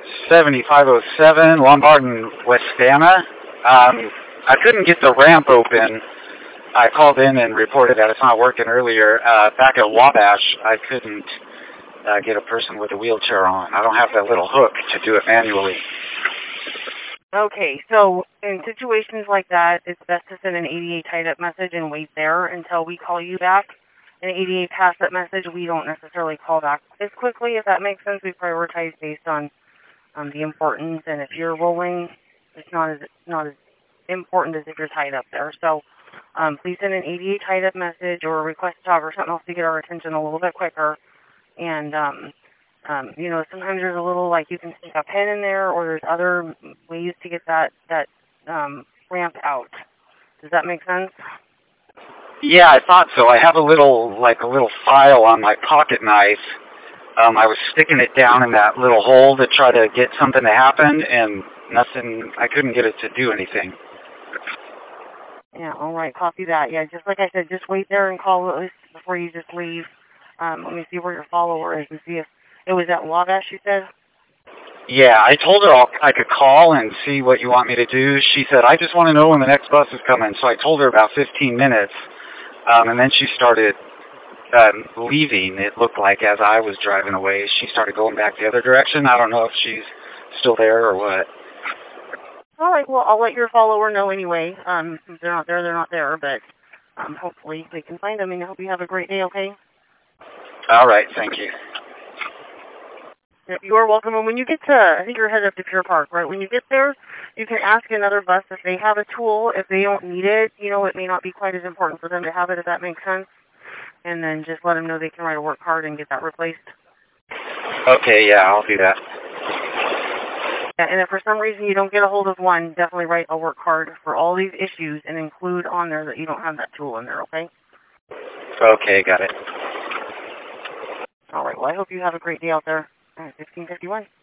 7507 Lombard and Westana. I couldn't get the ramp open. I called in and reported that it's not working earlier. Back at Wabash, I couldn't get a person with a wheelchair on. I don't have that little hook to do it manually. Okay, so in situations like that, it's best to send an 88 tied-up message and wait there until we call you back. An 88 pass-up message, we don't necessarily call back as quickly, if that makes sense. We prioritize based on the importance, and if you're rolling, it's not as important as if you're tied up there. So please send an 88 tied-up message or a request talk or something else to get our attention a little bit quicker. And sometimes there's a little, like, you can stick a pen in there, or there's other ways to get that ramp out. Does that make sense? Yeah, I thought so. I have a little file on my pocket knife. I was sticking it down in that little hole to try to get something to happen, and nothing. I couldn't get it to do anything. Yeah, all right, copy that. Yeah, just like I said, just wait there and call us before you just leave. Let me see where your follower is and see if it was at Wabash, you said? Yeah, I told her I could call and see what you want me to do. She said, I just want to know when the next bus is coming. So I told her about 15 minutes, and then she started leaving, it looked like, as I was driving away. She started going back the other direction. I don't know if she's still there or what. All right, well, I'll let your follower know anyway. If they're not there, but hopefully we can find them, and I hope you have a great day, okay? All right, thank you. You are welcome. And when you get to, I think you're headed up to Pier Park, right? When you get there, you can ask another bus if they have a tool. If they don't need it, it may not be quite as important for them to have it, if that makes sense. And then just let them know they can write a work card and get that replaced. Okay, yeah, I'll do that. Yeah, and if for some reason you don't get a hold of one, definitely write a work card for all these issues and include on there that you don't have that tool in there, okay? Okay, got it. All right, well, I hope you have a great day out there. All right, 1551.